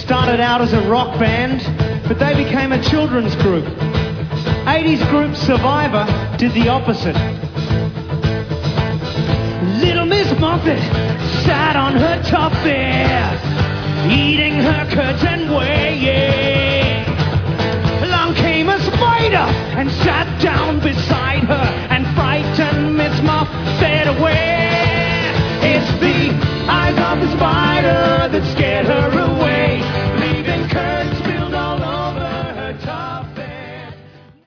started out as a rock band, but they became a children's group. 80s group Survivor did the opposite. Little Miss Muffet sat on her top bed, eating her curds and whey. Along came a spider and sat